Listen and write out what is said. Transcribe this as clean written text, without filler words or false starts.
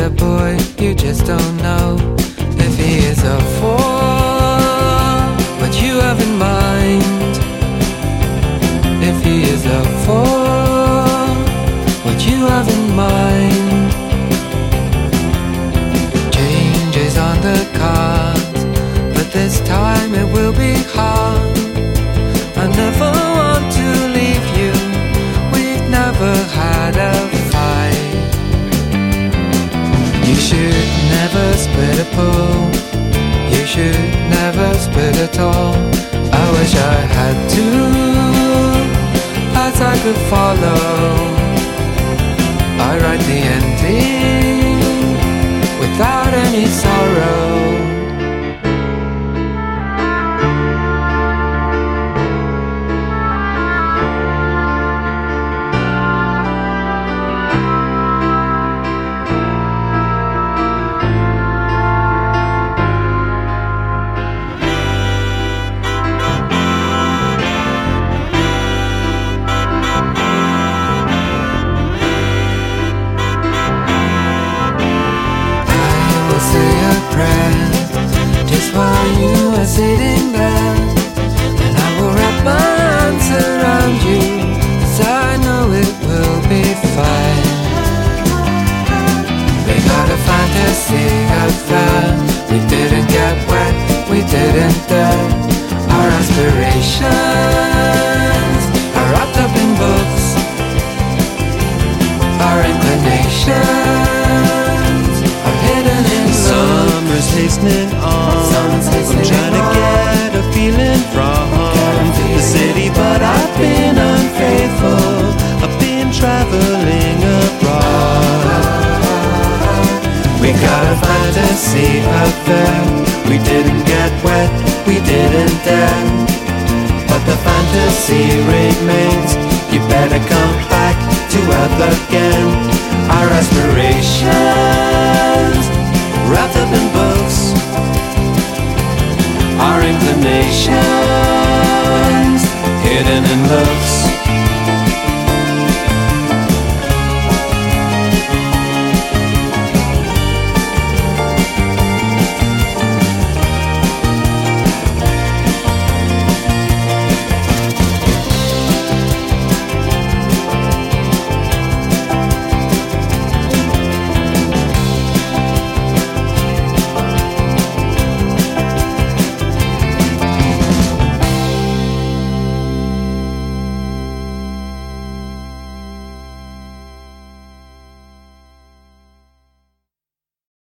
a boy, you just don't know if he is a for what you have in mind. If he is a for what you have in mind. Change is on the cards, but this time it will be hard. I never want to leave you, we've never had a fight. You should never split a pool, you should never split at all. I wish I had two paths I could follow. I write the ending without any sorrow. Just while you are sitting there, and I will wrap my arms around you, 'cause I know it will be fine. We got a fantasy affair, we didn't get wet, we didn't dare. Our aspirations are wrapped up in books, our inclinations are hidden in summer's hastening on. I'm trying to get a feeling from the city, but I've been unfaithful. I've been traveling abroad. We got a fantasy out there, we didn't get wet, we didn't dare. But the fantasy remains, you better come back to earth again. Our aspirations wrapped up in books, our inclinations hidden in looks.